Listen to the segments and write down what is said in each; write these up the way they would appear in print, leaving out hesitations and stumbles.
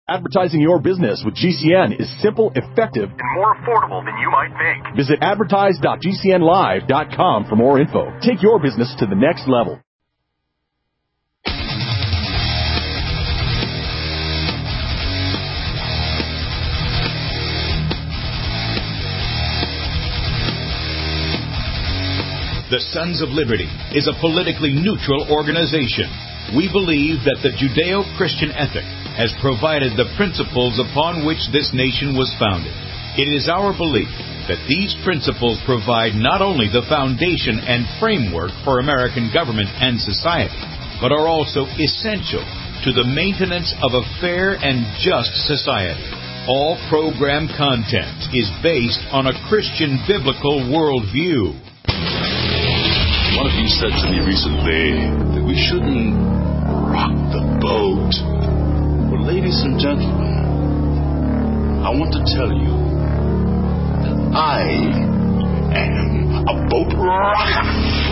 Advertising your business with GCN is simple, effective, and more affordable than you might think. Visit advertise.gcnlive.com for more info. Take your business to the next level. The Sons of Liberty is a politically neutral organization. We believe that the Judeo-Christian ethic has provided the principles upon which this nation was founded. It is our belief that these principles provide not only the foundation and framework for American government and society, but are also essential to the maintenance of a fair and just society. All program content is based on a Christian biblical worldview. One of you said to me recently that we shouldn't rock the boat. Well, ladies and gentlemen, I want to tell you that I am a boat rocker.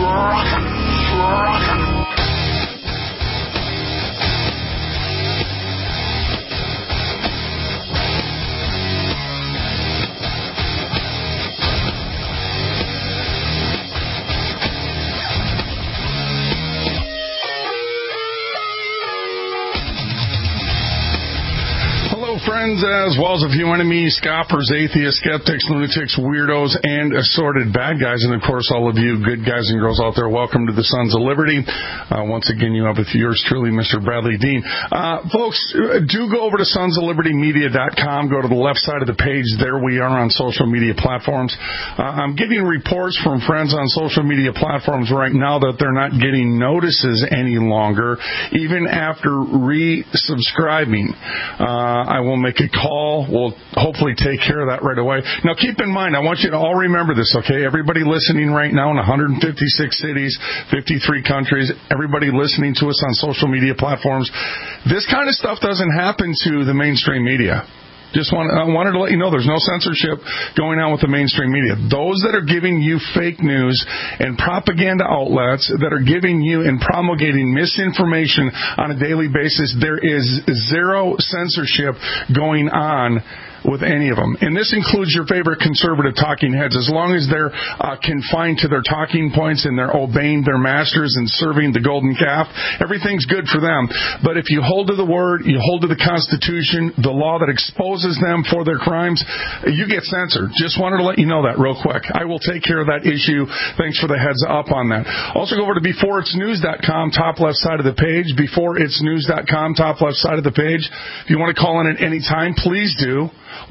Friends, as well as a few enemies, scoffers, atheists, skeptics, lunatics, weirdos, and assorted bad guys. And, of course, all of you good guys and girls out there, welcome to the Sons of Liberty. Once again, you have with yours truly, Mr. Bradley Dean. Folks, do go over to sonsoflibertymedia.com. Go to the left side of the page. There we are on social media platforms. I'm getting reports from friends on social media platforms right now that they're not getting notices any longer, even after resubscribing. I will make a call. We'll hopefully take care of that right away. Now, keep in mind, I want you to all remember this, okay? Everybody listening right now in 156 cities, 53 countries, everybody listening to us on social media platforms, this kind of stuff doesn't happen to the mainstream media. I wanted to let you know there's no censorship going on with the mainstream media. Those that are giving you fake news and propaganda outlets that are giving you and promulgating misinformation on a daily basis, there is zero censorship going on with any of them. And this includes your favorite conservative talking heads. As long as they're confined to their talking points and they're obeying their masters and serving the golden calf, everything's good for them. But if you hold to the word, you hold to the Constitution, the law that exposes them for their crimes, you get censored. Just wanted to let you know that real quick. I will take care of that issue. Thanks for the heads up on that. Also go over to beforeitsnews.com, top left side of the page. Beforeitsnews.com, top left side of the page. If you want to call in at any time, please do.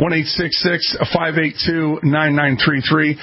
1-866-582-9933.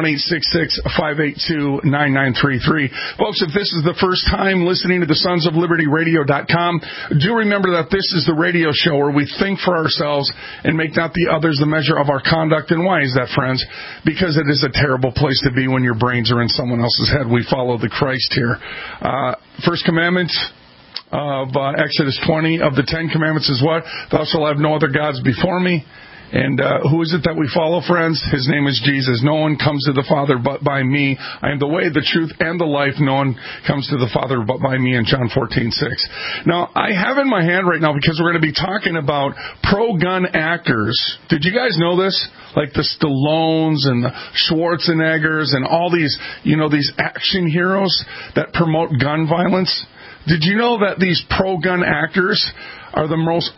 1-866-582-9933. Folks, if this is the first time listening to the sonsoflibertyradio.com, do remember that this is the radio show where we think for ourselves and make not the others the measure of our conduct. And why is that, friends? Because it is a terrible place to be when your brains are in someone else's head. We follow the Christ here. First commandment of Exodus 20 of the 10 Commandments is what? Thou shalt have no other gods before me. And who is it that we follow, friends? His name is Jesus. No one comes to the Father but by me. I am the way, the truth, and the life. No one comes to the Father but by me in John 14:6. Now, I have in my hand right now, because we're going to be talking about pro-gun actors. Did you guys know this? Like the Stallones and the Schwarzeneggers and all these, these action heroes that promote gun violence. Did you know that these pro-gun actors are the most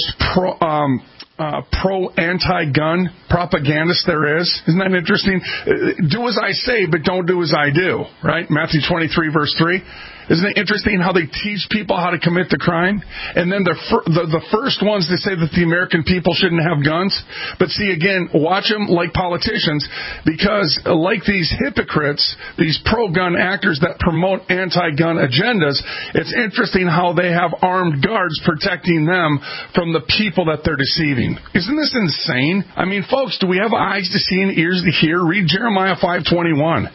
pro-anti-gun propagandists there is? Isn't that interesting? Do as I say, but don't do as I do, right? Matthew 23, verse 3. Isn't it interesting how they teach people how to commit the crime? And then the first ones to say that the American people shouldn't have guns. But see, again, watch them like politicians, because like these hypocrites, these pro-gun actors that promote anti-gun agendas, it's interesting how they have armed guards protecting them from the people that they're deceiving. Isn't this insane? I mean, folks, do we have eyes to see and ears to hear? Read Jeremiah 5:21.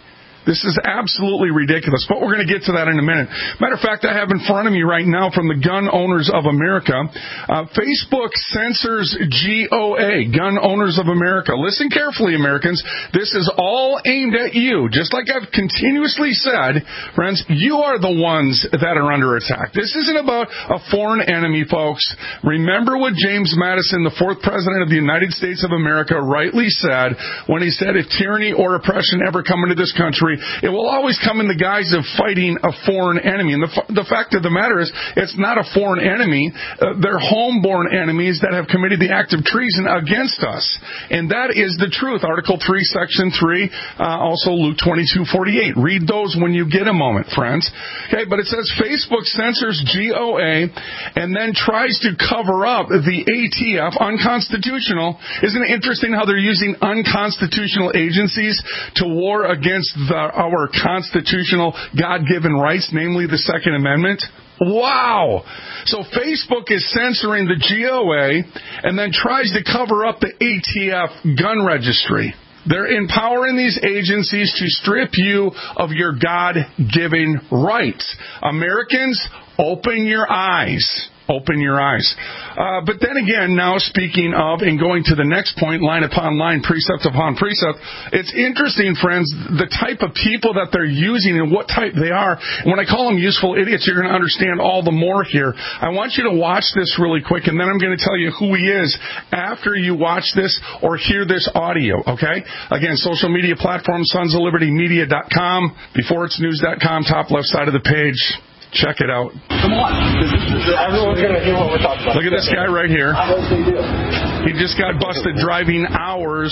This is absolutely ridiculous, but we're going to get to that in a minute. Matter of fact, I have in front of me right now from the Gun Owners of America, Facebook censors GOA, Gun Owners of America. Listen carefully, Americans. This is all aimed at you. Just like I've continuously said, friends, you are the ones that are under attack. This isn't about a foreign enemy, folks. Remember what James Madison, the fourth president of the United States of America, rightly said when he said, if tyranny or oppression ever come into this country, it will always come in the guise of fighting a foreign enemy. And the fact of the matter is, it's not a foreign enemy. They're homeborn enemies that have committed the act of treason against us. And that is the truth. Article 3, Section 3, also Luke 22:48. Read those when you get a moment, friends. Okay, but it says Facebook censors GOA and then tries to cover up the ATF, unconstitutional. Isn't it interesting how they're using unconstitutional agencies to war against our constitutional God-given rights, namely the Second Amendment? Wow! So Facebook is censoring the GOA and then tries to cover up the ATF gun registry. They're empowering these agencies to strip you of your God-given rights. Americans, open your eyes. Open your eyes. But then again, now speaking of and going to the next point, line upon line, precept upon precept, it's interesting, friends, the type of people that they're using and what type they are. And when I call them useful idiots, you're going to understand all the more here. I want you to watch this really quick, and then I'm going to tell you who he is after you watch this or hear this audio, okay? Again, social media platform, sonsoflibertymedia.com, beforeitsnews.com, top left side of the page. Check it out. Come on. Everyone's going to hear what we're talking about. Look at this guy right here. I hope they do. He just got busted driving hours.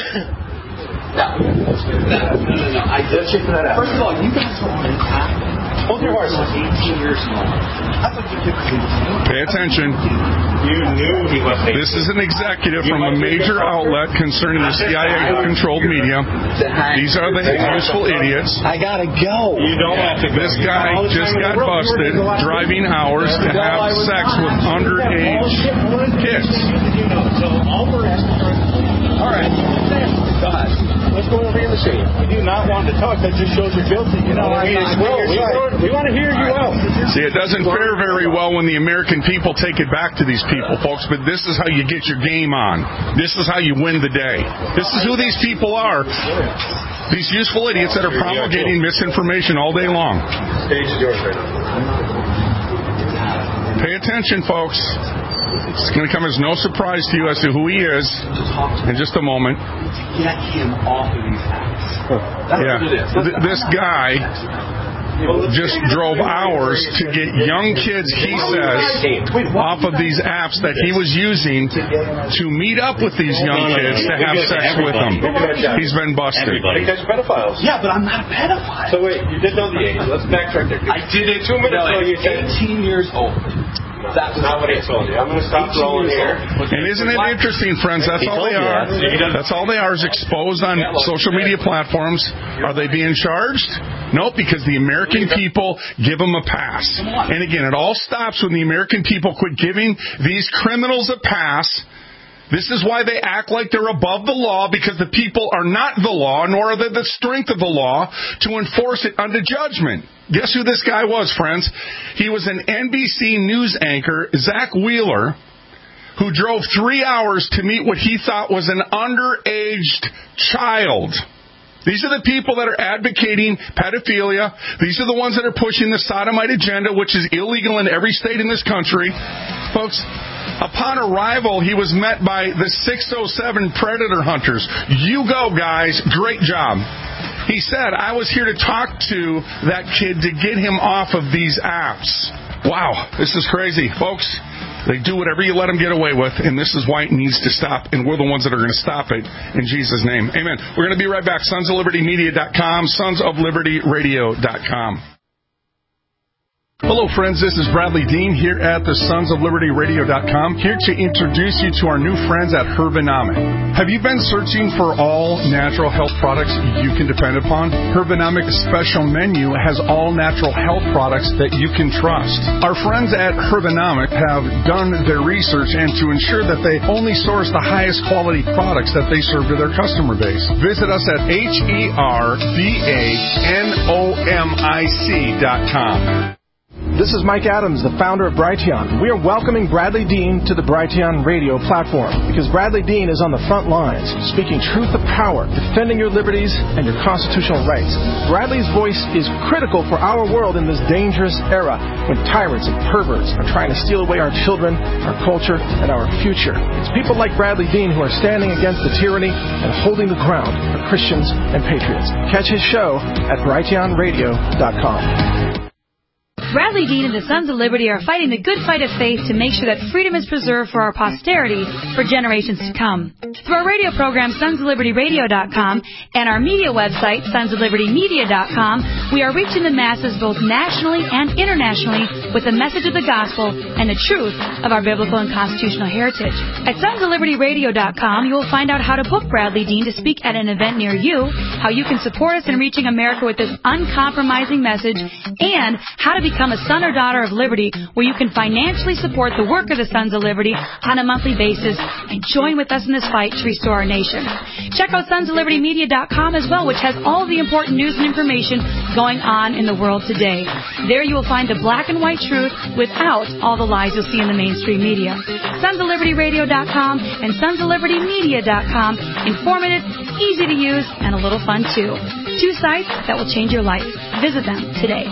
No. I did check that out. First of all, you guys are on attack. Hold your horse. 18 years old. I thought you could. Pay attention. You knew he was. This is an executive from a major outlet concerning the CIA-controlled media. These are the useful idiots. I gotta go. You don't have to. This guy just got busted driving hours to have sex with underage kids. All right. Go ahead. What's going over in the city? You do not want to talk. That just shows you're guilty. You know what I mean? We want to hear you out. See, it doesn't fare very well when the American people take it back to these people, folks, but this is how you get your game on. This is how you win the day. This is who these people are. These useful idiots that are promulgating misinformation all day long. Stage is yours right now. Pay attention, folks. It's going to come as no surprise to you as to who he is in just a moment. Get him off of these apps. Yeah. This guy just drove hours to get young kids, he says, off of these apps that he was using to meet up with these young kids to have sex with them. He's been busted. Because pedophiles. Yeah, but I'm not a pedophile. So wait, you did know the age. Let's backtrack there. I did it 2 minutes ago. You said 18 years old. That's not what I told you. I'm going to stop rolling here. And isn't it interesting, friends? That's all they are. That's all they are, is exposed on social media platforms. Are they being charged? Nope, because the American people give them a pass. And again, it all stops when the American people quit giving these criminals a pass. This is why they act like they're above the law, because the people are not the law, nor are they the strength of the law to enforce it unto judgment. Guess who this guy was, friends? He was an NBC News anchor, Zach Wheeler, who drove 3 hours to meet what he thought was an underaged child. These are the people that are advocating pedophilia. These are the ones that are pushing the sodomite agenda, which is illegal in every state in this country. Folks, upon arrival, he was met by the 607 predator hunters. You go, guys. Great job. He said, I was here to talk to that kid to get him off of these apps. Wow, this is crazy. Folks, they do whatever you let them get away with, and this is why it needs to stop, and we're the ones that are going to stop it in Jesus' name. Amen. We're going to be right back. SonsOfLibertyMedia.com, SonsOfLibertyRadio.com. Hello, friends. This is Bradley Dean here at the Sons of Liberty Radio.com, here to introduce you to our new friends at Herbonomic. Have you been searching for all natural health products you can depend upon? Herbonomic's special menu has all natural health products that you can trust. Our friends at Herbonomic have done their research and to ensure that they only source the highest quality products that they serve to their customer base. Visit us at herbanomic.com. This is Mike Adams, the founder of Brighteon. We are welcoming Bradley Dean to the Brighteon radio platform because Bradley Dean is on the front lines, speaking truth to power, defending your liberties and your constitutional rights. Bradley's voice is critical for our world in this dangerous era when tyrants and perverts are trying to steal away our children, our culture, and our future. It's people like Bradley Dean who are standing against the tyranny and holding the ground for Christians and patriots. Catch his show at brighteonradio.com. Bradley Dean and the Sons of Liberty are fighting the good fight of faith to make sure that freedom is preserved for our posterity for generations to come. Through our radio program, sonsoflibertyradio.com, and our media website, sonsoflibertymedia.com, we are reaching the masses both nationally and internationally with the message of the gospel and the truth of our biblical and constitutional heritage. At sonsoflibertyradio.com, you will find out how to book Bradley Dean to speak at an event near you, how you can support us in reaching America with this uncompromising message, and how to become a son or daughter of liberty where you can financially support the work of the Sons of Liberty on a monthly basis and join with us in this fight to restore our nation. Check out sonsoflibertymedia.com as well, which has all the important news and information going on in the world today. There you will find the black and white truth without all the lies you'll see in the mainstream media. sonsoflibertyradio.com and sonsoflibertymedia.com. Informative, easy to use, and a little fun too. 2 sites that will change your life. Visit them today.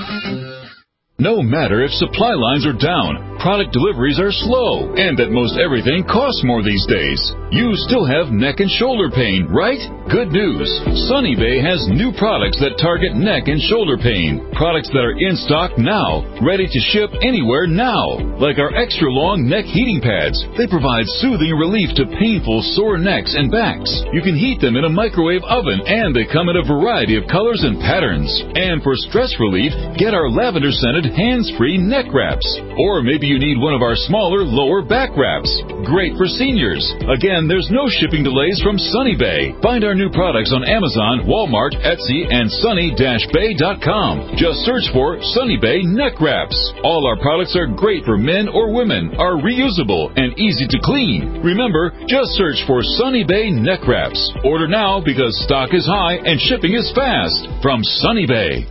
No matter if supply lines are down, product deliveries are slow, and that most everything costs more these days, you still have neck and shoulder pain, right? Good news. Sunny Bay has new products that target neck and shoulder pain. Products that are in stock now, ready to ship anywhere now. Like our extra long neck heating pads. They provide soothing relief to painful sore necks and backs. You can heat them in a microwave oven, and they come in a variety of colors and patterns. And for stress relief, get our lavender scented hands-free neck wraps. Or maybe you need one of our smaller lower back wraps. Great for seniors. Again, there's no shipping delays from Sunny Bay. Find our new products on Amazon, Walmart, Etsy, and sunny-bay.com. Just search for Sunny Bay neck wraps. All our products are great for men or women, are reusable, and easy to clean. Remember, just search for Sunny Bay neck wraps. Order now because stock is high and shipping is fast. From Sunny Bay.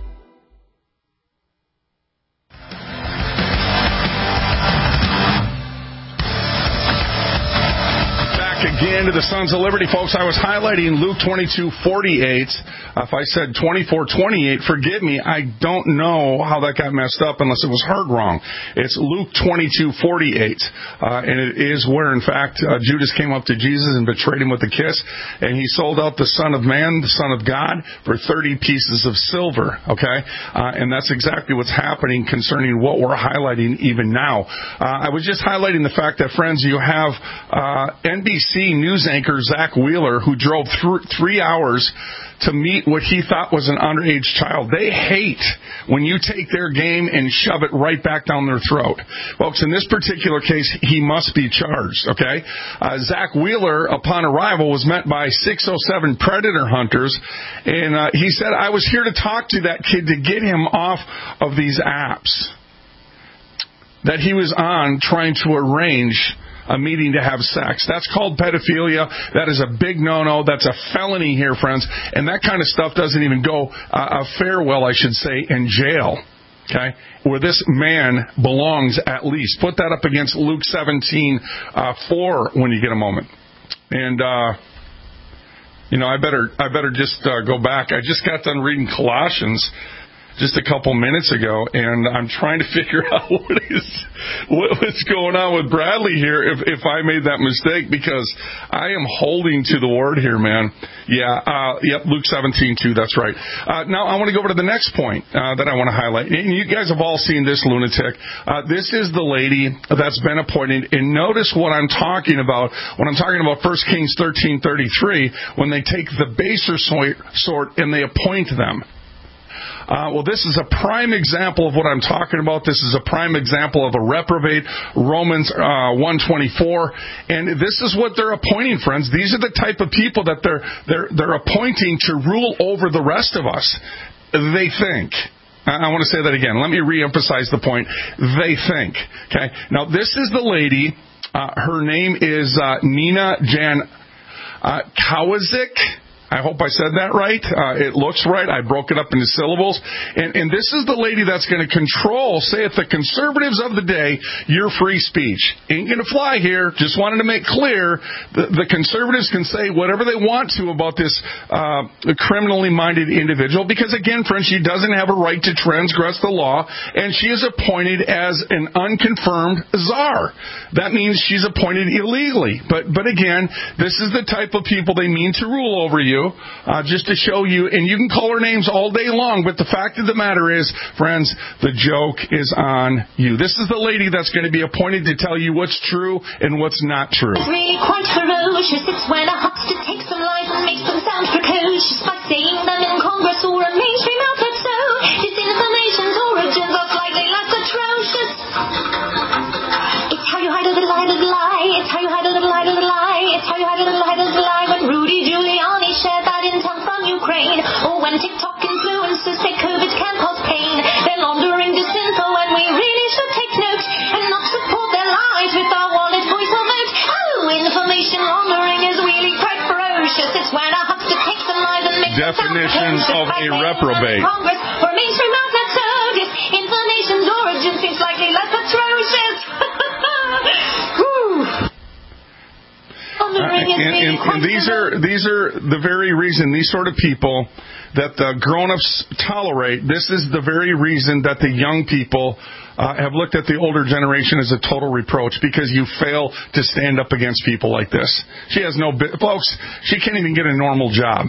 Again to the Sons of Liberty, folks. I was highlighting Luke 22:48. If I said 24:28, forgive me. I don't know how that got messed up unless it was heard wrong. It's Luke 22:48, and it is where, in fact, Judas came up to Jesus and betrayed him with a kiss, and he sold out the Son of Man, the Son of God, for 30 pieces of silver. Okay, and that's exactly what's happening concerning what we're highlighting even now. I was just highlighting the fact that, friends, you have NBC news anchor Zach Wheeler, who drove 3 hours to meet what he thought was an underage child. They hate when you take their game and shove it right back down their throat. Folks, in this particular case, he must be charged, okay? Zach Wheeler, upon arrival, was met by 607 predator hunters, and he said, I was here to talk to that kid to get him off of these apps that he was on trying to arrange a meeting to have sex. That's called pedophilia. That is a big no-no. That's a felony here, friends. And that kind of stuff doesn't even go farewell, I should say, in jail. Okay? Where this man belongs, at least. Put that up against Luke 17:4 when you get a moment. And, I better just go back. I just got done reading Colossians just a couple minutes ago, and I'm trying to figure out what's going on with Bradley here if I made that mistake, because I am holding to the word here, man. Yep, Luke 17:2, that's right. Now I want to go over to the next point that I want to highlight. And you guys have all seen this lunatic. This is the lady that's been appointed, and notice what I'm talking about when I'm talking about 1 Kings 13:33, when they take the baser sort and they appoint them. Well, this is a prime example of what I'm talking about. This is a prime example of a reprobate, Romans 1:24, and this is what they're appointing, friends. These are the type of people that they're appointing to rule over the rest of us. They think. I want to say that again. Let me reemphasize the point. They think. Okay. Now, this is the lady. Her name is Nina Jankowicz. I hope I said that right. It looks right. I broke it up into syllables. And this is the lady that's going to control, saith the conservatives of the day, your free speech. Ain't going to fly here. Just wanted to make clear the conservatives can say whatever they want to about this criminally minded individual. Because, again, friends, she doesn't have a right to transgress the law. And she is appointed as an unconfirmed czar. That means she's appointed illegally. But again, this is the type of people they mean to rule over you. Just to show you, and you can call her names all day long, but the fact of the matter is, friends, the joke is on you. This is the lady that's going to be appointed to tell you what's true and what's not true. It's really quite ferocious. It's when a huckster takes some lies and makes them sound precocious by saying them in Congress or a mainstream outlet. So disinformation's origins are slightly less atrocious. It's how you hide a little lie, little lie. It's how you hide a little lie, little lie. It's how you hide a little lie, little lie. When Rudy Giuliani shared that intel from Ukraine, or when TikTok influencers say COVID can cause pain, they're laundering disinfo and we really should take note and not support their lies with our wallet, voice or vote. Oh, information laundering is really quite ferocious. It's when a huckster takes some lies and makes definition of a reprobate. Congress or mainstream outlet. So disinformation's origin seems slightly less atrocious. And these are the very reason, these sort of people that the grown-ups tolerate, this is the very reason that the young people have looked at the older generation as a total reproach, because you fail to stand up against people like this. She has folks, she can't even get a normal job.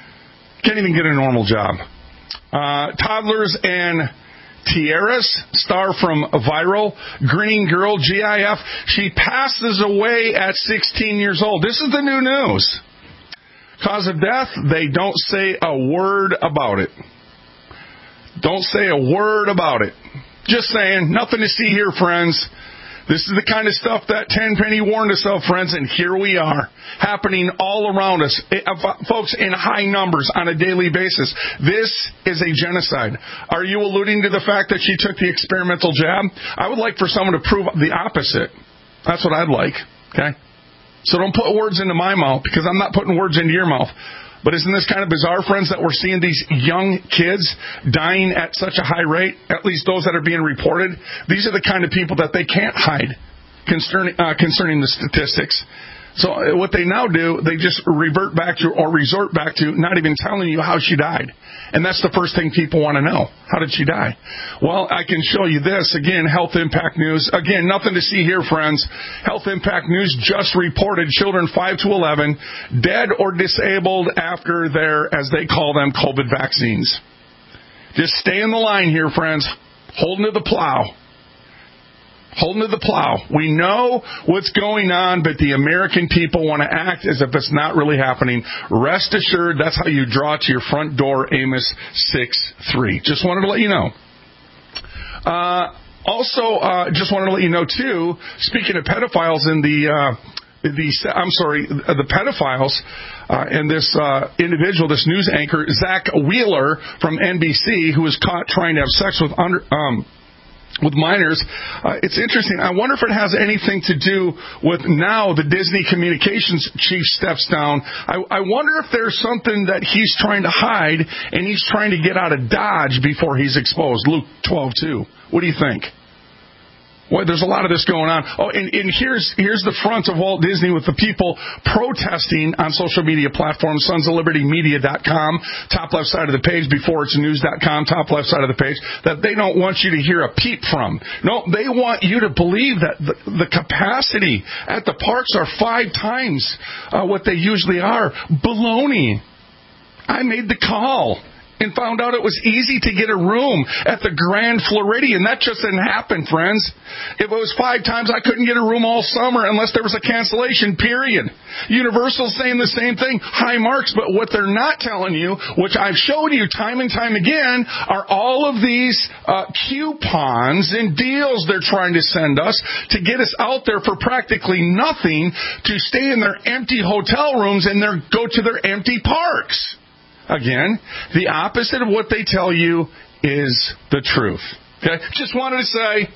Toddlers and Tiaras, star from Viral, Green Girl, GIF. She passes away at 16 years old. This is the new news. Cause of death, they don't say a word about it. Don't say a word about it. Just saying, nothing to see here, friends. This is the kind of stuff that Tenpenny warned us of, friends, and here we are, happening all around us, folks, in high numbers on a daily basis. This is a genocide. Are you alluding to the fact that she took the experimental jab? I would like for someone to prove the opposite. That's what I'd like, okay? So don't put words into my mouth, because I'm not putting words into your mouth. But isn't this kind of bizarre, friends, that we're seeing these young kids dying at such a high rate, at least those that are being reported? These are the kind of people that they can't hide concerning the statistics. So what they now do, they just resort back to not even telling you how she died. And that's the first thing people want to know. How did she die? Well, I can show you this. Again, Health Impact News. Again, nothing to see here, friends. Health Impact News just reported children 5 to 11 dead or disabled after their, as they call them, COVID vaccines. Just stay in the line here, friends. Holding to the plow. Holding to the plow. We know what's going on, but the American people want to act as if it's not really happening. Rest assured, that's how you draw to your front door, Amos 6:3. Just wanted to let you know. Just wanted to let you know, too, speaking of pedophiles in the pedophiles and this individual, this news anchor, Zach Wheeler from NBC, who was caught trying to have sex with minors. It's interesting. I wonder if it has anything to do with now the Disney communications chief steps down. I wonder if there's something that he's trying to hide and he's trying to get out of Dodge before he's exposed. Luke 12:2. What do you think? Well, there's a lot of this going on. Oh, and here's the front of Walt Disney with the people protesting on social media platforms, sonsoflibertymedia.com, top left side of the page, beforeitsnews.com, top left side of the page, that they don't want you to hear a peep from. No, they want you to believe that the capacity at the parks are 5 times what they usually are. Baloney. I made the call. and found out it was easy to get a room at the Grand Floridian. That just didn't happen, friends. If it was 5 times, I couldn't get a room all summer unless there was a cancellation, period. Universal's saying the same thing, high marks, but what they're not telling you, which I've showed you time and time again, are all of these coupons and deals they're trying to send us to get us out there for practically nothing to stay in their empty hotel rooms and go to their empty parks. Again, the opposite of what they tell you is the truth. Okay? Just wanted to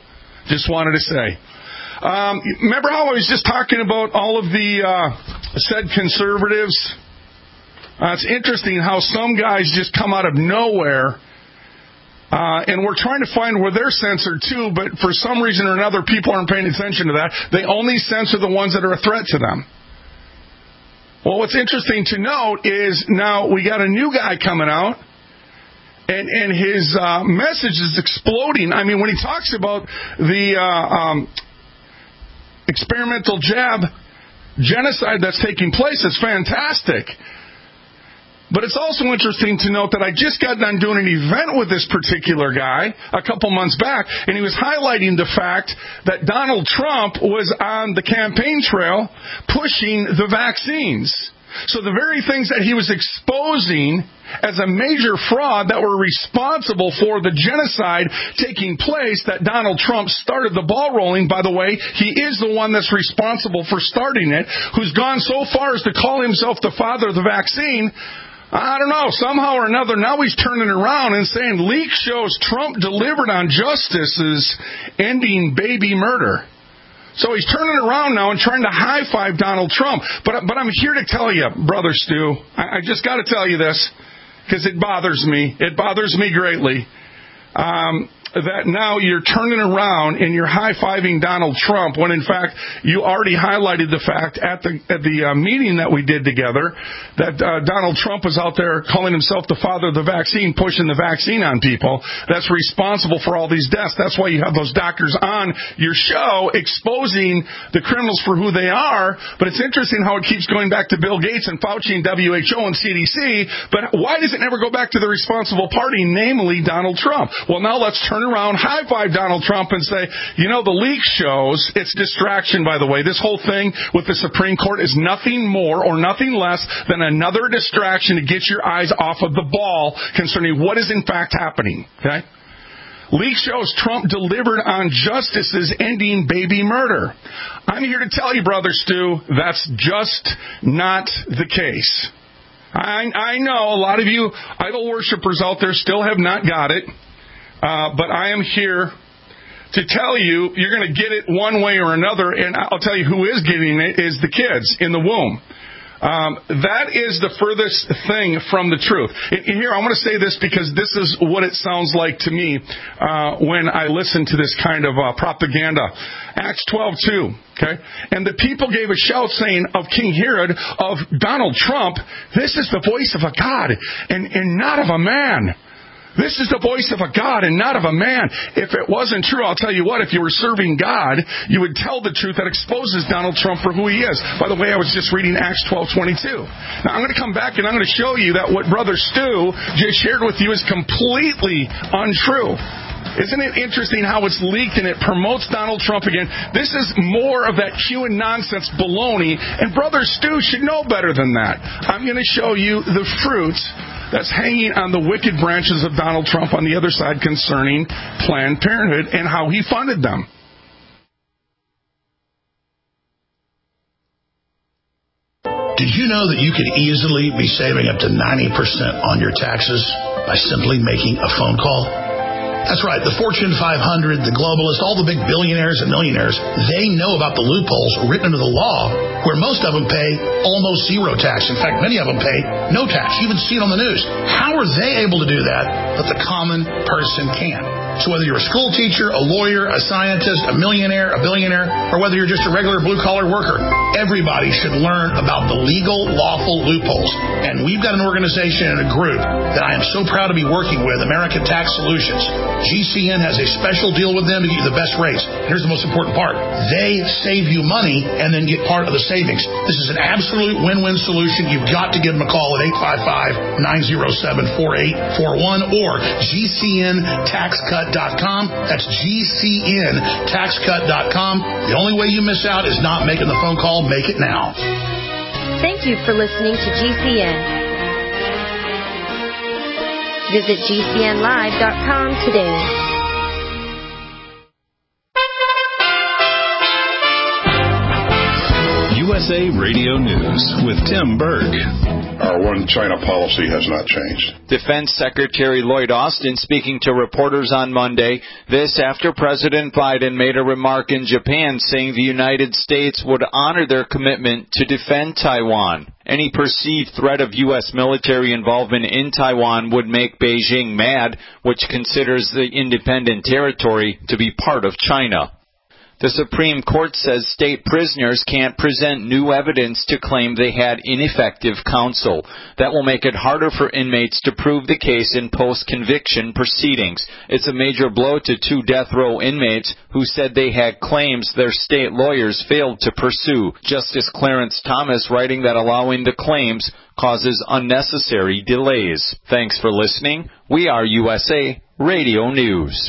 say. Remember how I was just talking about all of the said conservatives? It's interesting how some guys just come out of nowhere, and we're trying to find where they're censored too, but for some reason or another, people aren't paying attention to that. They only censor the ones that are a threat to them. Well, what's interesting to note is now we got a new guy coming out, and his message is exploding. I mean, when he talks about the experimental jab genocide that's taking place, it's fantastic. But it's also interesting to note that I just got done doing an event with this particular guy a couple months back, and he was highlighting the fact that Donald Trump was on the campaign trail pushing the vaccines. So the very things that he was exposing as a major fraud that were responsible for the genocide taking place, that Donald Trump started the ball rolling. By the way, he is the one that's responsible for starting it, who's gone so far as to call himself the father of the vaccine. I don't know, somehow or another, now he's turning around and saying leak shows Trump delivered on justices ending baby murder. So he's turning around now and trying to high-five Donald Trump. But I'm here to tell you, Brother Stu, I just got to tell you this, because it bothers me. It bothers me greatly. That now you're turning around and you're high-fiving Donald Trump when, in fact, you already highlighted the fact at the meeting that we did together that Donald Trump was out there calling himself the father of the vaccine, pushing the vaccine on people. That's responsible for all these deaths. That's why you have those doctors on your show exposing the criminals for who they are. But it's interesting how it keeps going back to Bill Gates and Fauci and WHO and CDC. But why does it never go back to the responsible party, namely Donald Trump? Well, now let's turn around, high-five Donald Trump and say, the leak shows, it's distraction, by the way. This whole thing with the Supreme Court is nothing more or nothing less than another distraction to get your eyes off of the ball concerning what is in fact happening. Okay? Leak shows Trump delivered on justices ending baby murder. I'm here to tell you, Brother Stu, that's just not the case. I know a lot of you idol worshipers out there still have not got it. But I am here to tell you, you're going to get it one way or another, and I'll tell you who is getting it is the kids in the womb. That is the furthest thing from the truth. And here, I want to say this because this is what it sounds like to me when I listen to this kind of propaganda. Acts 12:2, okay? And the people gave a shout saying of King Herod, of Donald Trump, this is the voice of a God and not of a man. This is the voice of a God and not of a man. If it wasn't true, I'll tell you what, if you were serving God, you would tell the truth that exposes Donald Trump for who he is. By the way, I was just reading Acts 12:22. Now, I'm going to come back and I'm going to show you that what Brother Stu just shared with you is completely untrue. Isn't it interesting how it's leaked and it promotes Donald Trump again? This is more of that Q and nonsense baloney, and Brother Stu should know better than that. I'm going to show you the fruits that's hanging on the wicked branches of Donald Trump on the other side concerning Planned Parenthood and how he funded them. Did you know that you could easily be saving up to 90% on your taxes by simply making a phone call? That's right. The Fortune 500, the globalists, all the big billionaires and millionaires, they know about the loopholes written into the law where most of them pay almost zero tax. In fact, many of them pay no tax. You even see it on the news. How are they able to do that, but the common person can't? So whether you're a school teacher, a lawyer, a scientist, a millionaire, a billionaire, or whether you're just a regular blue-collar worker, everybody should learn about the legal, lawful loopholes. And we've got an organization and a group that I am so proud to be working with, American Tax Solutions. GCN has a special deal with them to get you the best rates. Here's the most important part. They save you money and then get part of the savings. This is an absolute win-win solution. You've got to give them a call at 855-907-4841 or GCNTaxCut.com. That's GCNTaxCut.com. The only way you miss out is not making the phone call. Make it now. Thank you for listening to GCN. Visit GCNlive.com today. USA Radio News with Tim Berg. Our one China policy has not changed. Defense Secretary Lloyd Austin speaking to reporters on Monday. This after President Biden made a remark in Japan saying the United States would honor their commitment to defend Taiwan. Any perceived threat of U.S. military involvement in Taiwan would make Beijing mad, which considers the independent territory to be part of China. The Supreme Court says state prisoners can't present new evidence to claim they had ineffective counsel. That will make it harder for inmates to prove the case in post-conviction proceedings. It's a major blow to 2 death row inmates who said they had claims their state lawyers failed to pursue. Justice Clarence Thomas writing that allowing the claims causes unnecessary delays. Thanks for listening. We are USA Radio News.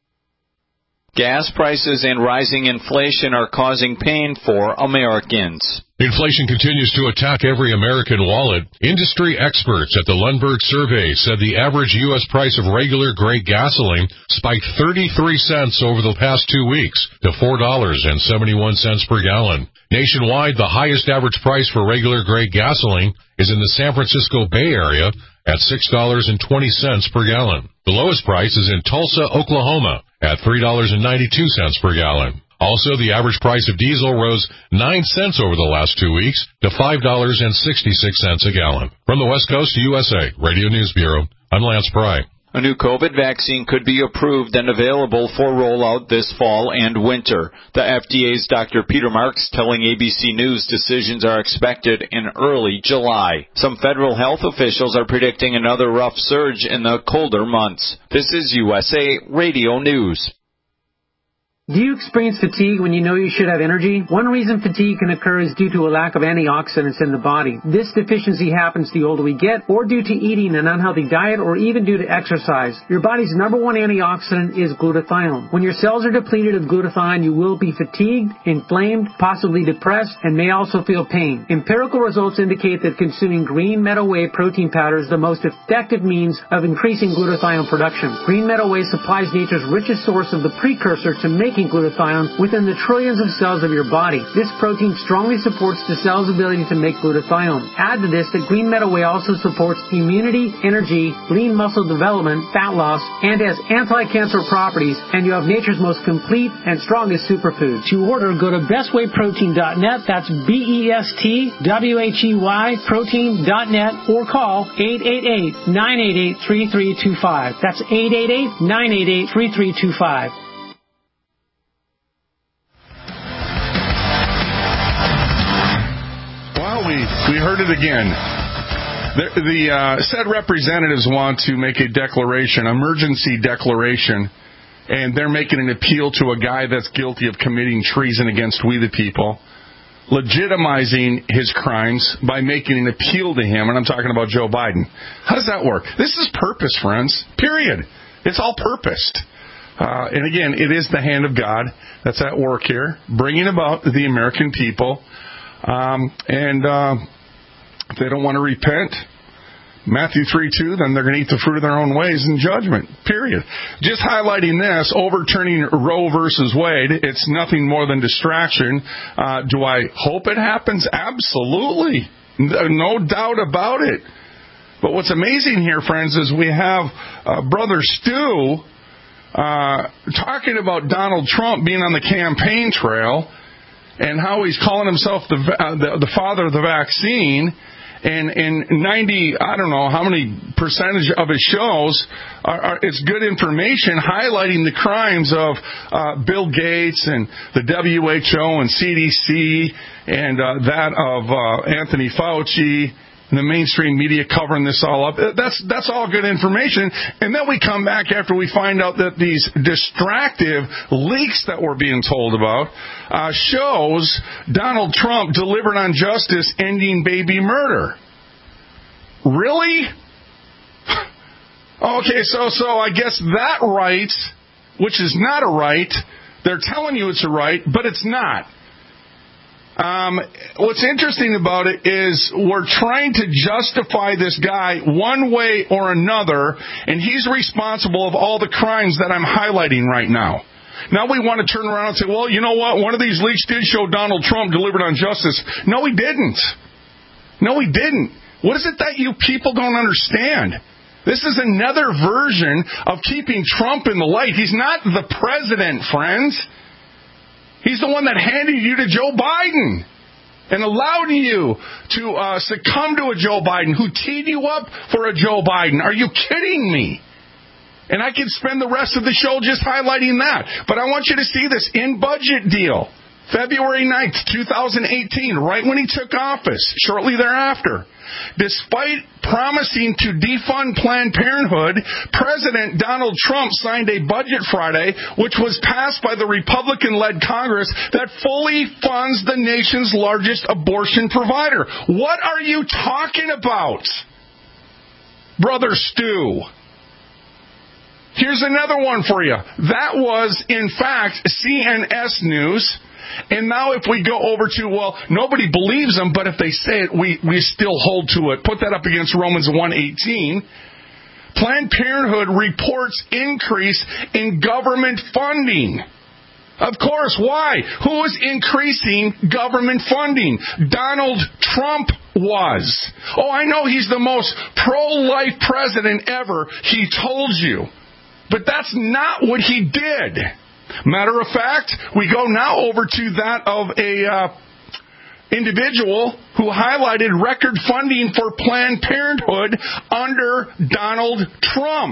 Gas prices and rising inflation are causing pain for Americans. Inflation continues to attack every American wallet. Industry experts at the Lundberg survey said the average U.S. price of regular grade gasoline spiked 33 cents over the past 2 weeks to $4.71 per gallon. Nationwide, the highest average price for regular grade gasoline is in the San Francisco Bay Area at $6.20 per gallon. The lowest price is in Tulsa, Oklahoma at $3.92 per gallon. Also, the average price of diesel rose 9 cents over the last 2 weeks to $5.66 a gallon. From the West Coast to USA Radio News Bureau, I'm Lance Pry. A new COVID vaccine could be approved and available for rollout this fall and winter. The FDA's Dr. Peter Marks telling ABC News decisions are expected in early July. Some federal health officials are predicting another rough surge in the colder months. This is USA Radio News. Do you experience fatigue when you know you should have energy? One reason fatigue can occur is due to a lack of antioxidants in the body. This deficiency happens the older we get, or due to eating an unhealthy diet, or even due to exercise. Your body's number one antioxidant is glutathione. When your cells are depleted of glutathione, you will be fatigued, inflamed, possibly depressed, and may also feel pain. Empirical results indicate that consuming green meadow whey protein powder is the most effective means of increasing glutathione production. Green meadow whey supplies nature's richest source of the precursor to making glutathione within the trillions of cells of your body. This protein strongly supports the cell's ability to make glutathione. Add to this that green meadow whey also supports immunity, energy, lean muscle development, fat loss, and has anti-cancer properties, and you have nature's most complete and strongest superfood. To order, go to bestwayprotein.net, that's BESTWHEY protein.net, or call 888-988-3325. That's 888-988-3325. We heard it again. The said representatives want to make a declaration, emergency declaration, and they're making an appeal to a guy that's guilty of committing treason against we the people, legitimizing his crimes by making an appeal to him, and I'm talking about Joe Biden. How does that work? This is purpose, friends, period. It's all purposed. And again, it is the hand of God that's at work here, bringing about the American people. If they don't want to repent, Matthew 3:2, then they're going to eat the fruit of their own ways in judgment, period. Just highlighting this, overturning Roe versus Wade, it's nothing more than distraction. Do I hope it happens? Absolutely. No doubt about it. But what's amazing here, friends, is we have Brother Stu talking about Donald Trump being on the campaign trail and how he's calling himself the father of the vaccine, And 90, I don't know how many percentage of his shows it's good information highlighting the crimes of Bill Gates and the WHO and CDC and that of Anthony Fauci and the mainstream media covering this all up. That's all good information. And then we come back after we find out that these distractive leaks that we're being told about shows Donald Trump delivered on justice ending baby murder. Really? Okay, so I guess that right, which is not a right, they're telling you it's a right, but it's not. What's interesting about it is we're trying to justify this guy one way or another, and he's responsible of all the crimes that I'm highlighting right now. Now we want to turn around and say, well, you know what? One of these leaks did show Donald Trump delivered on justice. No, he didn't. No, he didn't. What is it that you people don't understand? This is another version of keeping Trump in the light. He's not the president, friends. He's the one that handed you to Joe Biden and allowed you to succumb to a Joe Biden, who teed you up for a Joe Biden. Are you kidding me? And I could spend the rest of the show just highlighting that. But I want you to see this in budget deal. February 9th, 2018, right when he took office, shortly thereafter. Despite promising to defund Planned Parenthood, President Donald Trump signed a budget Friday, which was passed by the Republican-led Congress, that fully funds the nation's largest abortion provider. What are you talking about, Brother Stu? Here's another one for you. That was, in fact, CNS News. And now if we go over to, well, nobody believes them, but if they say it, we still hold to it. Put that up against Romans 1:18. Planned Parenthood reports increase in government funding. Of course, why? Who is increasing government funding? Donald Trump was. Oh, I know he's the most pro-life president ever, he told you. But that's not what he did. Matter of fact, we go now over to that of a individual who highlighted record funding for Planned Parenthood under Donald Trump.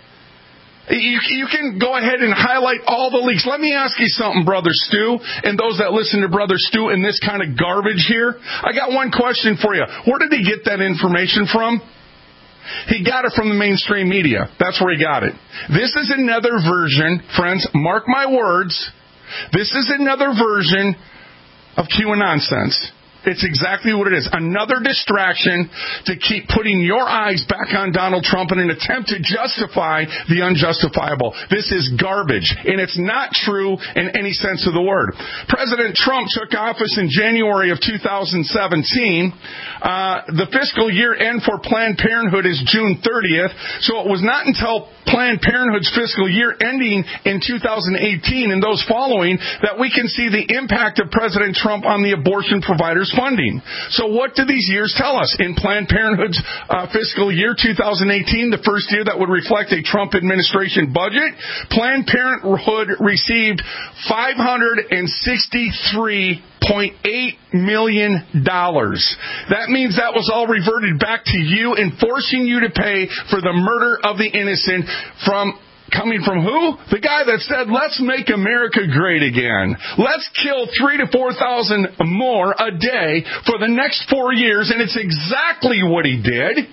You can go ahead and highlight all the leaks. Let me ask you something, Brother Stu, and those that listen to Brother Stu in this kind of garbage here. I got one question for you. Where did he get that information from? He got it from the mainstream media. That's where he got it. This is another version, friends, mark my words, this is another version of QAnon nonsense. It's exactly what it is. Another distraction to keep putting your eyes back on Donald Trump in an attempt to justify the unjustifiable. This is garbage, and it's not true in any sense of the word. President Trump took office in January of 2017. The fiscal year end for Planned Parenthood is June 30th, so it was not until Planned Parenthood's fiscal year ending in 2018 and those following that we can see the impact of President Trump on the abortion providers' funding. So what do these years tell us? In Planned Parenthood's fiscal year 2018, the first year that would reflect a Trump administration budget, Planned Parenthood received $563.8 million. That means that was all reverted back to you and forcing you to pay for the murder of the innocent coming from who? The guy that said, let's make America great again. Let's kill 3,000 to 4,000 more a day for the next 4 years, and it's exactly what he did.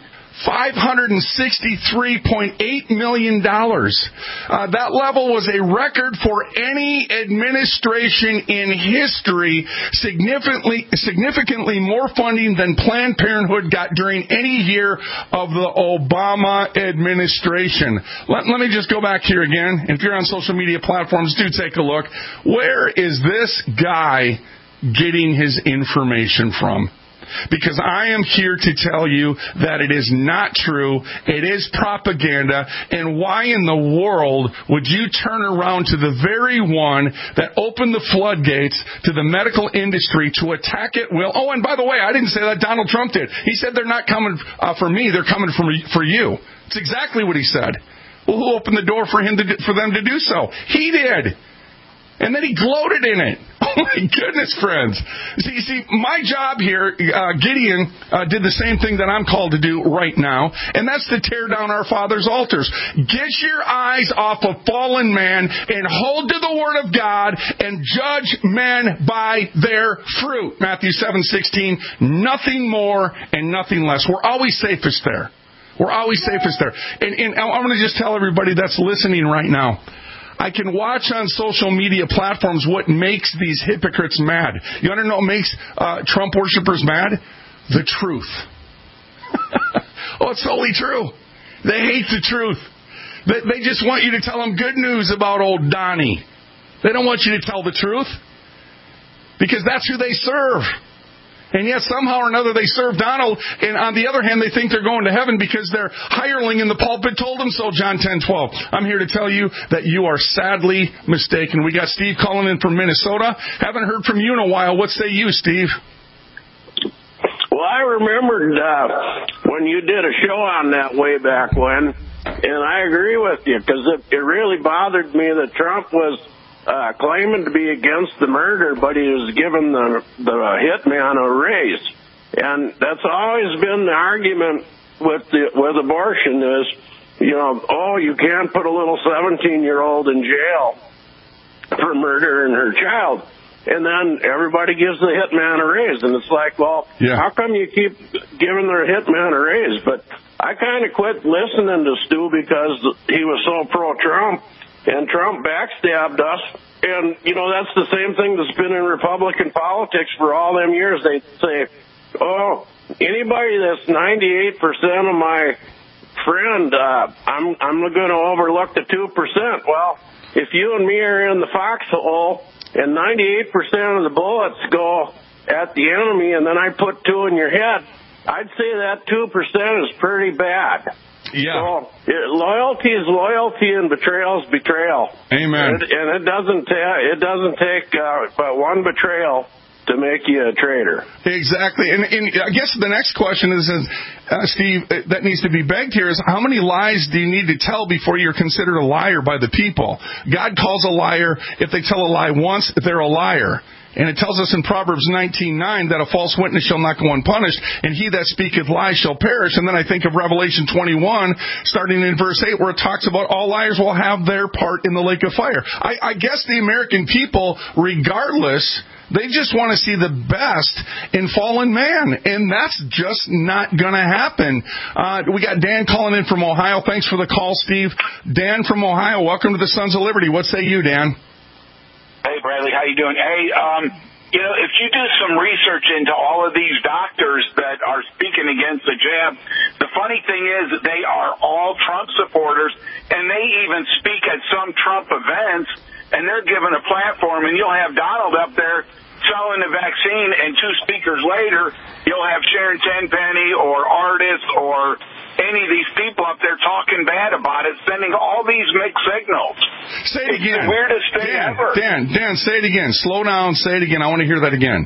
$563.8 million. That level was a record for any administration in history, significantly more funding than Planned Parenthood got during any year of the Obama administration. Let me just go back here again. If you're on social media platforms, do take a look. Where is this guy getting his information from? Because I am here to tell you that it is not true. It is propaganda. And why in the world would you turn around to the very one that opened the floodgates to the medical industry to attack it? Well, oh, and by the way, I didn't say that. Donald Trump did. He said they're not coming for me. They're coming for you. It's exactly what he said. Well, who opened the door for them to do so? He did. And then he gloated in it. my goodness, friends. See, my job here, Gideon did the same thing that I'm called to do right now, and that's to tear down our father's altars. Get your eyes off of fallen man and hold to the word of God and judge men by their fruit. Matthew 7:16, nothing more and nothing less. We're always safest there. We're always safest there. And I'm going to just tell everybody that's listening right now, I can watch on social media platforms what makes these hypocrites mad. You want to know what makes Trump worshipers mad? The truth. Oh, it's totally true. They hate the truth. They just want you to tell them good news about old Donnie. They don't want you to tell the truth because that's who they serve. And yet somehow or another they serve Donald, and on the other hand they think they're going to heaven because their hireling in the pulpit told them so, John 10:12. I'm here to tell you that you are sadly mistaken. We got Steve calling in from Minnesota. Haven't heard from you in a while. What say you, Steve? Well, I remembered when you did a show on that way back when, and I agree with you because it really bothered me that Trump was claiming to be against the murder, but he was giving the hitman a raise. And that's always been the argument with abortion is, you can't put a little 17-year-old in jail for murdering her child. And then everybody gives the hitman a raise. And it's like, well, how come you keep giving the hitman a raise? But I kind of quit listening to Stu because he was so pro-Trump. And Trump backstabbed us. And, that's the same thing that's been in Republican politics for all them years. They say, anybody that's 98% of my friend, I'm going to overlook the 2%. Well, if you and me are in the foxhole and 98% of the bullets go at the enemy and then I put 2 in your head, I'd say that 2% is pretty bad. Yeah. So, loyalty is loyalty and betrayal is betrayal. Amen. And it doesn't take but one betrayal to make you a traitor. Exactly. And I guess the next question is, Steve, that needs to be begged here is how many lies do you need to tell before you're considered a liar by the people? God calls a liar, if they tell a lie once, they're a liar. And it tells us in Proverbs 19:9 that a false witness shall not go unpunished, and he that speaketh lies shall perish. And then I think of Revelation 21, starting in verse 8, where it talks about all liars will have their part in the lake of fire. I guess the American people, regardless, they just want to see the best in fallen man, and that's just not going to happen. We got Dan calling in from Ohio. Thanks for the call, Steve. Dan from Ohio, welcome to the Sons of Liberty. What say you, Dan? Hey, Bradley, how you doing? Hey, if you do some research into all of these doctors that are speaking against the jab, the funny thing is that they are all Trump supporters, and they even speak at some Trump events, and they're given a platform, and you'll have Donald up there selling the vaccine, and 2 speakers later, you'll have Sharon Tenpenny or Artis or any of these people up there talking bad about it, sending all these mixed signals. Say it again. It's the weirdest thing ever. Dan, say it again. Slow down. Say it again. I want to hear that again.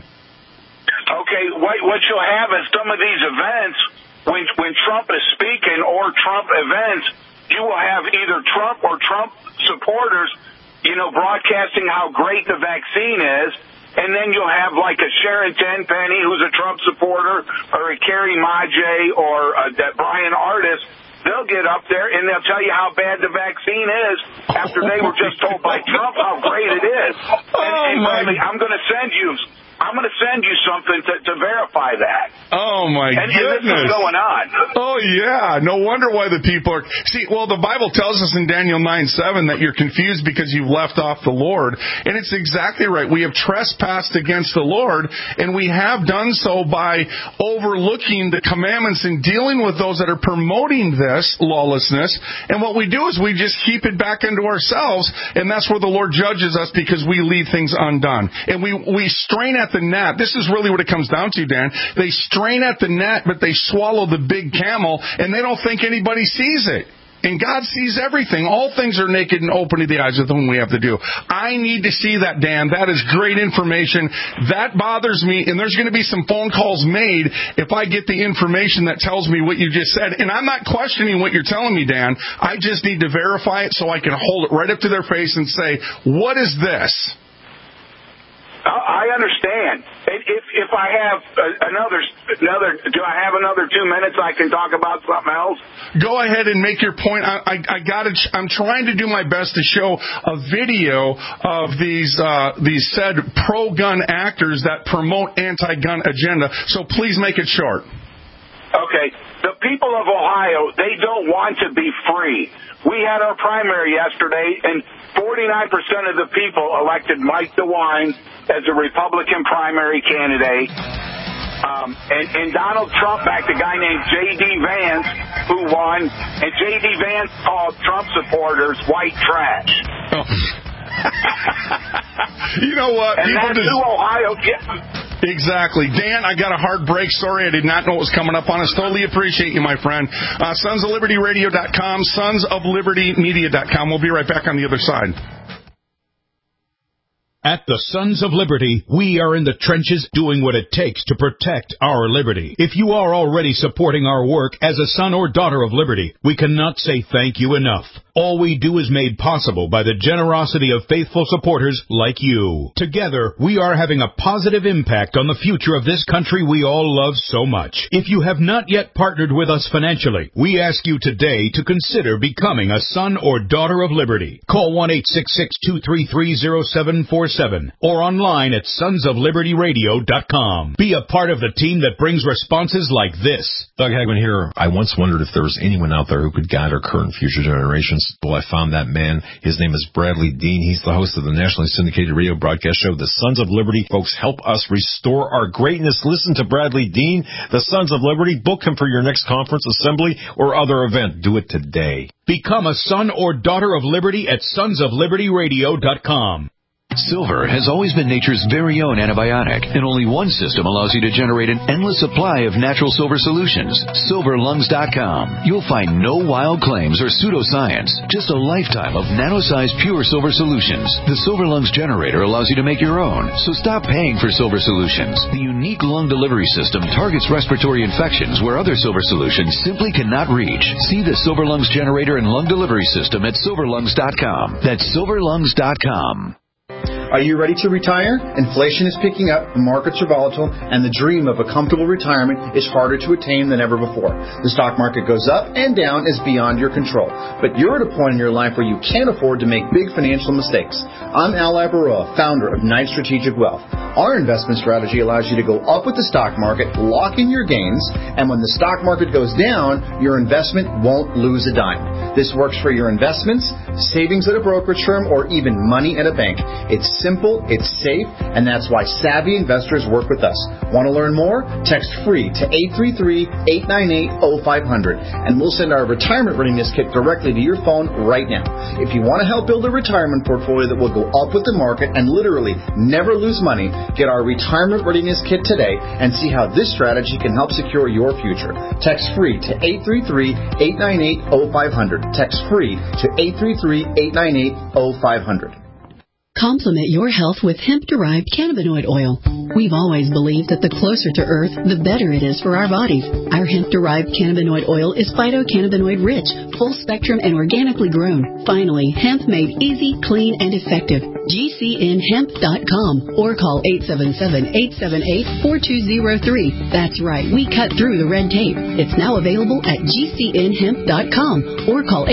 Okay, what you'll have is some of these events, when Trump is speaking or Trump events, you will have either Trump or Trump supporters, broadcasting how great the vaccine is. And then you'll have like a Sharon Tenpenny, who's a Trump supporter, or a Carrie Maje, or that Brian Artis. They'll get up there and they'll tell you how bad the vaccine is after they were just told by Trump how great it is. And Bradley, I'm going to send you something to verify that. Oh, my goodness. And this is going on. Oh, yeah. No wonder why the people are... See, well, the Bible tells us in Daniel 9:7 that you're confused because you've left off the Lord. And it's exactly right. We have trespassed against the Lord, and we have done so by overlooking the commandments and dealing with those that are promoting this lawlessness. And what we do is we just keep it back into ourselves, and that's where the Lord judges us because we leave things undone. And we strain at the net. This is really what it comes down to, Dan. They strain at the net, but they swallow the big camel, and they don't think anybody sees it. And God sees everything. All things are naked and open to the eyes of whom we have to do. I need to see that, Dan. That is great information. That bothers me, and there's going to be some phone calls made if I get the information that tells me what you just said. And I'm not questioning what you're telling me, Dan. I just need to verify it so I can hold it right up to their face and say, what is this? I understand. If I have another, do I have another 2 minutes I can talk about something else? Go ahead and make your point. I'm trying to do my best to show a video of these said pro-gun actors that promote anti-gun agenda. So please make it short. Okay. The people of Ohio, they don't want to be free. We had our primary yesterday, and 49% of the people elected Mike DeWine as a Republican primary candidate. And Donald Trump backed a guy named J.D. Vance, who won, and J.D. Vance called Trump supporters white trash. Oh. You know what? And that's who Ohio gets. Exactly. Dan, I got a hard break. Sorry, I did not know what was coming up on us. Totally appreciate you, my friend. SonsOfLibertyRadio.com, SonsOfLibertyMedia.com. We'll be right back on the other side. At the Sons of Liberty, we are in the trenches doing what it takes to protect our liberty. If you are already supporting our work as a son or daughter of liberty, we cannot say thank you enough. All we do is made possible by the generosity of faithful supporters like you. Together, we are having a positive impact on the future of this country we all love so much. If you have not yet partnered with us financially, we ask you today to consider becoming a son or daughter of liberty. Call 1-866-233-0747 or online at sonsoflibertyradio.com. Be a part of the team that brings responses like this. Doug Hagman here. I once wondered if there was anyone out there who could guide our current and future generations. Well, I found that man. His name is Bradley Dean. He's the host of the nationally syndicated radio broadcast show, The Sons of Liberty. Folks, help us restore our greatness. Listen to Bradley Dean, The Sons of Liberty. Book him for your next conference, assembly, or other event. Do it today. Become a son or daughter of liberty at sonsoflibertyradio.com. Silver has always been nature's very own antibiotic, and only one system allows you to generate an endless supply of natural silver solutions. SilverLungs.com. You'll find no wild claims or pseudoscience, just a lifetime of nano-sized pure silver solutions. The Silver Lungs generator allows you to make your own, so stop paying for silver solutions. The unique lung delivery system targets respiratory infections where other silver solutions simply cannot reach. See the Silver Lungs generator and lung delivery system at SilverLungs.com. That's SilverLungs.com. Are you ready to retire? Inflation is picking up, the markets are volatile, and the dream of a comfortable retirement is harder to attain than ever before. The stock market goes up and down is beyond your control. But you're at a point in your life where you can't afford to make big financial mistakes. I'm Al Labaroa, founder of Knight Strategic Wealth. Our investment strategy allows you to go up with the stock market, lock in your gains, and when the stock market goes down, your investment won't lose a dime. This works for your investments, savings at a brokerage firm, or even money at a bank. It's simple, it's safe, and that's why savvy investors work with us. Want to learn more? Text free to 833-898-0500, and we'll send our retirement readiness kit directly to your phone right now. If you want to help build a retirement portfolio that will go up with the market and literally never lose money, get our retirement readiness kit today and see how this strategy can help secure your future. Text free to 833-898-0500. Text free to 833-898-0500. Complement your health with hemp-derived cannabinoid oil. We've always believed that the closer to Earth, the better it is for our bodies. Our hemp-derived cannabinoid oil is phytocannabinoid-rich, full-spectrum, and organically grown. Finally, hemp made easy, clean, and effective. GCNHemp.com or call 877-878-4203. That's right, we cut through the red tape. It's now available at GCNHemp.com or call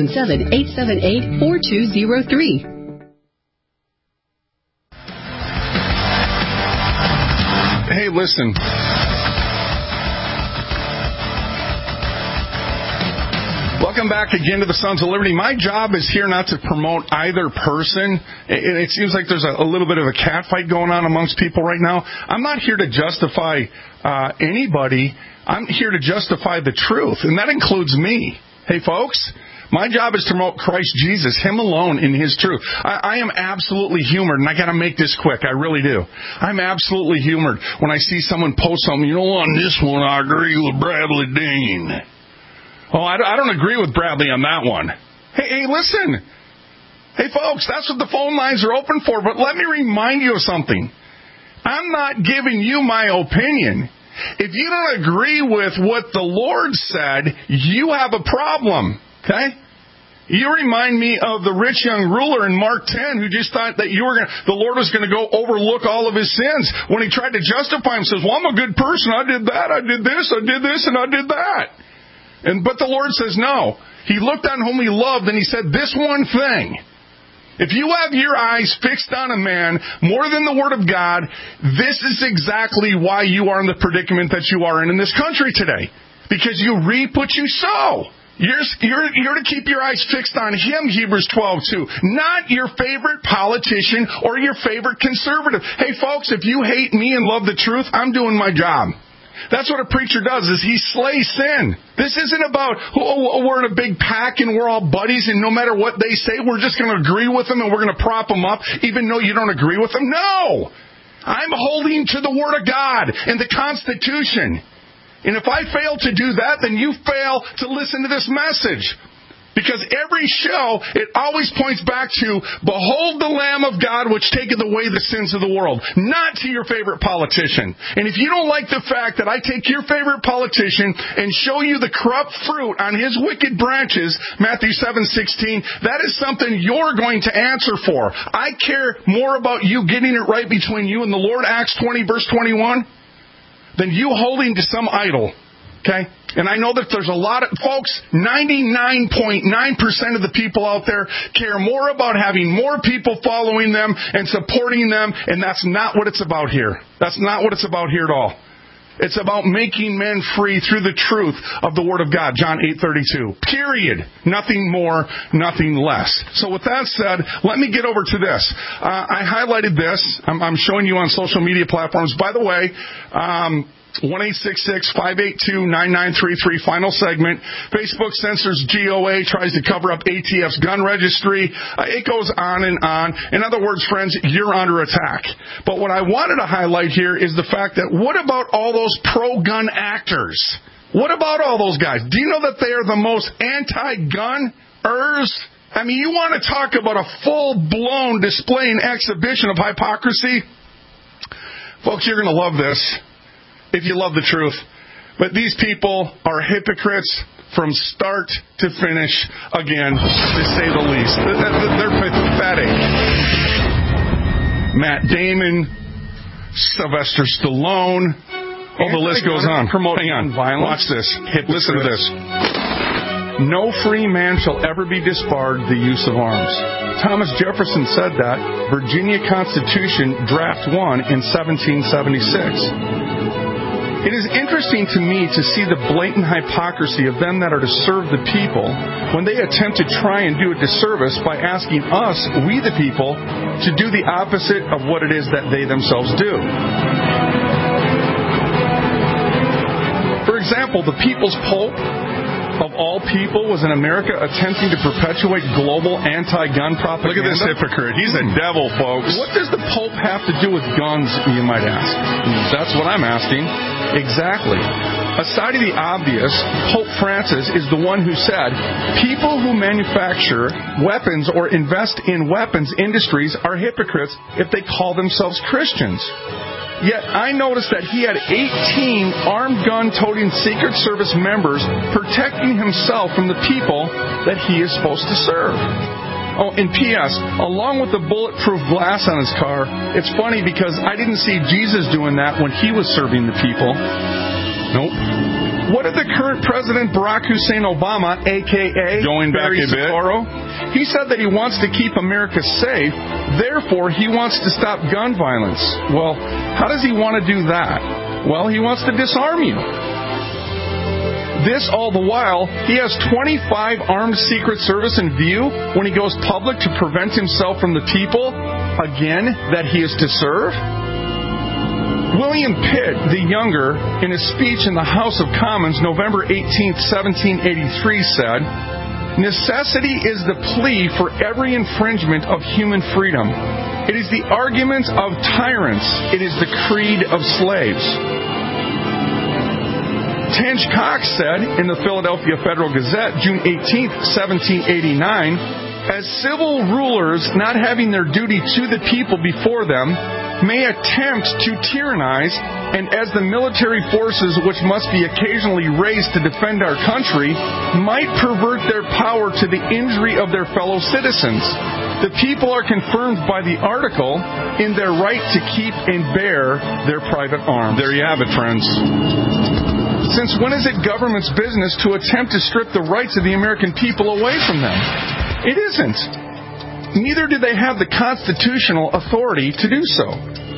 877-878-4203. Hey, listen. Welcome back again to the Sons of Liberty. My job is here not to promote either person. It seems like there's a little bit of a catfight going on amongst people right now. I'm not here to justify anybody. I'm here to justify the truth, and that includes me. Hey, folks. My job is to promote Christ Jesus, Him alone in His truth. I am absolutely humored, and I got to make this quick. I really do. I'm absolutely humored when I see someone post something. You know, on this one, I agree with Bradley Dean. Oh, I don't agree with Bradley on that one. Hey, listen. Hey, folks, that's what the phone lines are open for. But let me remind you of something. I'm not giving you my opinion. If you don't agree with what the Lord said, you have a problem. Okay? You remind me of the rich young ruler in Mark 10 who just thought that the Lord was going to go overlook all of his sins. When he tried to justify him, says, well, I'm a good person. I did that. I did this, and I did that. But the Lord says, no. He looked on whom he loved, and he said, this one thing. If you have your eyes fixed on a man more than the Word of God, this is exactly why you are in the predicament that you are in this country today. Because you reap what you sow. You're to keep your eyes fixed on Him, Hebrews 12:2, not your favorite politician or your favorite conservative. Hey, folks, if you hate me and love the truth, I'm doing my job. That's what a preacher does, is he slays sin. This isn't about, we're in a big pack and we're all buddies and no matter what they say, we're just going to agree with them and we're going to prop them up even though you don't agree with them. No! I'm holding to the Word of God and the Constitution. And if I fail to do that, then you fail to listen to this message. Because every show, it always points back to, behold the Lamb of God which taketh away the sins of the world. Not to your favorite politician. And if you don't like the fact that I take your favorite politician and show you the corrupt fruit on his wicked branches, Matthew 7:16, that is something you're going to answer for. I care more about you getting it right between you and the Lord, Acts 20 verse 21, than you holding to some idol. Okay? And I know that there's a lot of folks, 99.9% of the people out there care more about having more people following them and supporting them, and that's not what it's about here. That's not what it's about here at all. It's about making men free through the truth of the Word of God, John 8:32. Period. Nothing more, nothing less. So with that said, let me get over to this. I highlighted this. I'm showing you on social media platforms. By the way, 1-866-582-9933, final segment. Facebook censors GOA, tries to cover up ATF's gun registry. It goes on and on. In other words, friends, you're under attack. But what I wanted to highlight here is the fact that what about all those pro-gun actors? What about all those guys? Do you know that they are the most anti-gunners? I mean, you want to talk about a full-blown display and exhibition of hypocrisy? Folks, you're going to love this. If you love the truth. But these people are hypocrites from start to finish, again, to say the least. They're pathetic. Matt Damon, Sylvester Stallone, the list goes on. Hang on, watch this. Listen to this. No free man shall ever be disbarred the use of arms. Thomas Jefferson said that. Virginia Constitution, Draft 1 in 1776. It is interesting to me to see the blatant hypocrisy of them that are to serve the people when they attempt to try and do a disservice by asking us, we the people, to do the opposite of what it is that they themselves do. For example, the People's Pope, of all people, was in America attempting to perpetuate global anti-gun propaganda. Look at this hypocrite. He's a devil, folks. What does the Pope have to do with guns, you might ask? That's what I'm asking. Exactly. Aside of the obvious, Pope Francis is the one who said, people who manufacture weapons or invest in weapons industries are hypocrites if they call themselves Christians. Yet I noticed that he had 18 armed gun-toting Secret Service members protecting himself from the people that he is supposed to serve. Oh, and P.S., along with the bulletproof glass on his car, it's funny because I didn't see Jesus doing that when he was serving the people. Nope. What did the current President Barack Hussein Obama, a.k.a. going back a bit, he said that he wants to keep America safe, therefore he wants to stop gun violence. Well, how does he want to do that? Well, he wants to disarm you. This all the while, he has 25 armed Secret Service in view when he goes public to prevent himself from the people, again, that he is to serve. William Pitt, the Younger, in a speech in the House of Commons November 18, 1783, said, necessity is the plea for every infringement of human freedom. It is the argument of tyrants. It is the creed of slaves. Tench Cox said in the Philadelphia Federal Gazette, June 18, 1789, as civil rulers not having their duty to the people before them may attempt to tyrannize and as the military forces which must be occasionally raised to defend our country might pervert their power to the injury of their fellow citizens, the people are confirmed by the article in their right to keep and bear their private arms. There you have it, friends. Since when is it government's business to attempt to strip the rights of the American people away from them? It isn't. Neither do they have the constitutional authority to do so.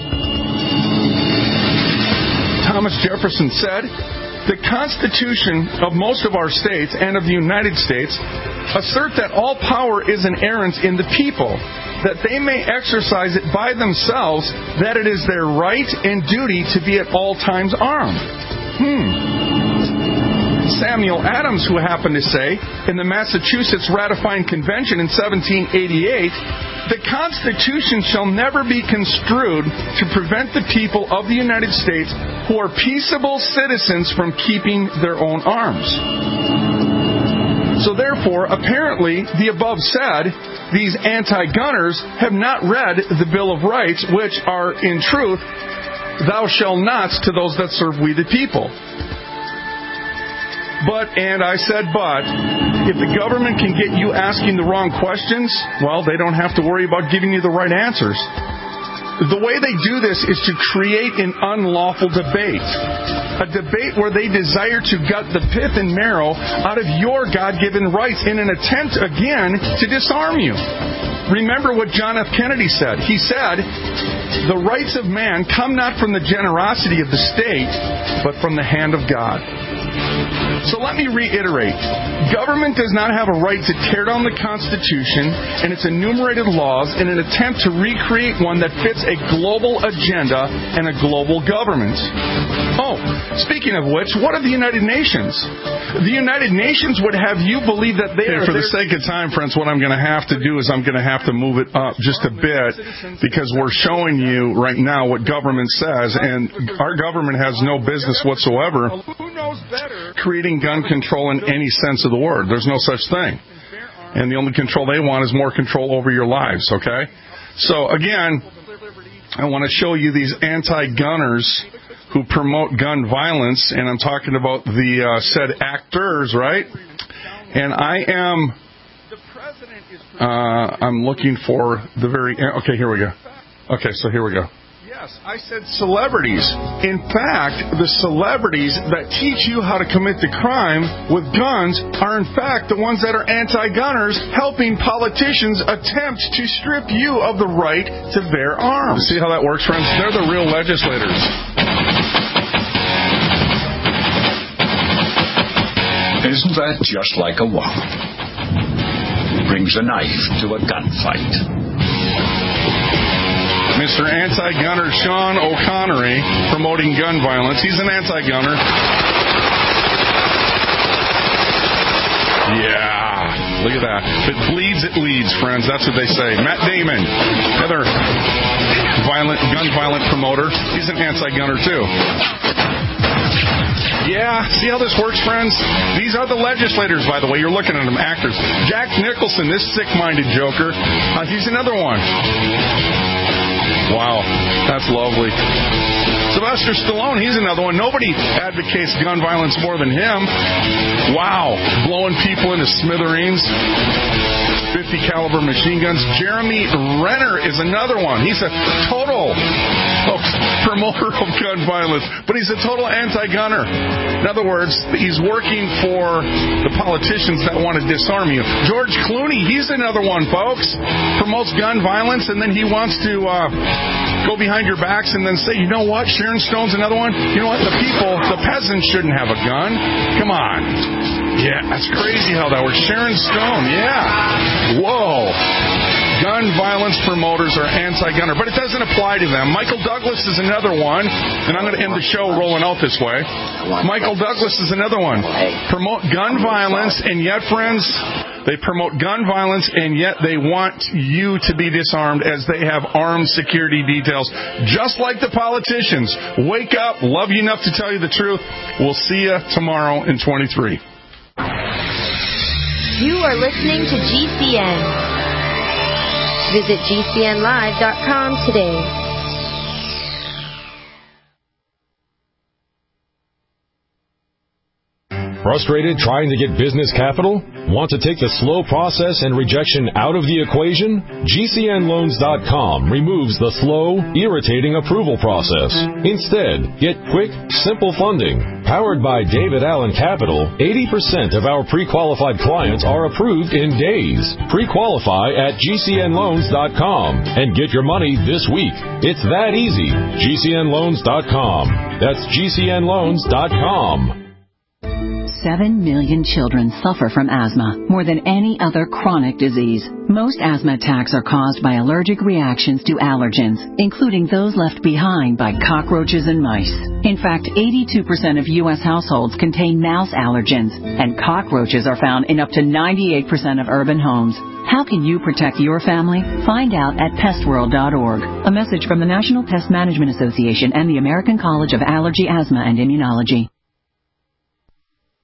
Thomas Jefferson said, "The Constitution of most of our states and of the United States assert that all power is inherent in the people, that they may exercise it by themselves, that it is their right and duty to be at all times armed." Samuel Adams, who happened to say in the Massachusetts Ratifying Convention in 1788, "The Constitution shall never be construed to prevent the people of the United States who are peaceable citizens from keeping their own arms." So therefore, apparently, the above said, these anti-gunners have not read the Bill of Rights, which are, in truth, "Thou shalt nots" to those that serve we the people. But if the government can get you asking the wrong questions, well, they don't have to worry about giving you the right answers. The way they do this is to create an unlawful debate. A debate where they desire to gut the pith and marrow out of your God-given rights in an attempt, again, to disarm you. Remember what John F. Kennedy said. He said, "The rights of man come not from the generosity of the state, but from the hand of God." So let me reiterate. Government does not have a right to tear down the Constitution and its enumerated laws in an attempt to recreate one that fits a global agenda and a global government. Oh, speaking of which, what of the United Nations? The United Nations would have you believe that they are... For the sake of time, friends, what I'm going to have to do is I'm going to have to move it up just a bit because we're showing you right now what government says, and our government has no business whatsoever creating gun control in any sense of the word. There's no such thing. And the only control they want is more control over your lives, okay? So, again, I want to show you these anti-gunners who promote gun violence, and I'm talking about the said actors, right? And I'm looking for the very... Okay, here we go. Okay, so here we go. Yes, I said celebrities. In fact, the celebrities that teach you how to commit the crime with guns are in fact the ones that are anti-gunners helping politicians attempt to strip you of the right to bear arms. See how that works, friends? They're the real legislators. Isn't that just like a woman? Brings a knife to a gunfight. Mr. Anti-Gunner Sean O'Connery promoting gun violence. He's an anti-gunner. Yeah, look at that. If it bleeds, it leads, friends. That's what they say. Matt Damon, another gun violent promoter. He's an anti-gunner too. Yeah, see how this works, friends? These are the legislators, by the way. You're looking at them, actors. Jack Nicholson, this sick-minded joker. He's another one. Wow, that's lovely. Sylvester Stallone, he's another one. Nobody advocates gun violence more than him. Wow, blowing people into smithereens. 50 caliber machine guns. Jeremy Renner is another one. He's a total promoter of gun violence, but he's a total anti-gunner. In other words, he's working for the politicians that want to disarm you. George Clooney, he's another one, folks. Promotes gun violence, and then he wants to go behind your backs and then say, you know what, Sharon Stone's another one. You know what, the peasants shouldn't have a gun. Come on. Yeah, that's crazy how that works. Sharon Stone, yeah. Whoa. Gun violence promoters are anti-gunner, but it doesn't apply to them. Michael Douglas is another one, and I'm going to end the show rolling out this way. Michael Douglas is another one. Promote gun violence, and yet, friends, they promote gun violence, and yet they want you to be disarmed as they have armed security details, just like the politicians. Wake up. Love you enough to tell you the truth. We'll see you tomorrow in 23. You are listening to GCN. Visit GCNlive.com today. Frustrated trying to get business capital? Want to take the slow process and rejection out of the equation? GCNLoans.com removes the slow, irritating approval process. Instead, get quick, simple funding. Powered by David Allen Capital, 80% of our pre-qualified clients are approved in days. Pre-qualify at GCNLoans.com and get your money this week. It's that easy. GCNLoans.com. That's GCNLoans.com. 7 million children suffer from asthma, more than any other chronic disease. Most asthma attacks are caused by allergic reactions to allergens, including those left behind by cockroaches and mice. In fact, 82% of U.S. households contain mouse allergens, and cockroaches are found in up to 98% of urban homes. How can you protect your family? Find out at pestworld.org. A message from the National Pest Management Association and the American College of Allergy, Asthma, and Immunology.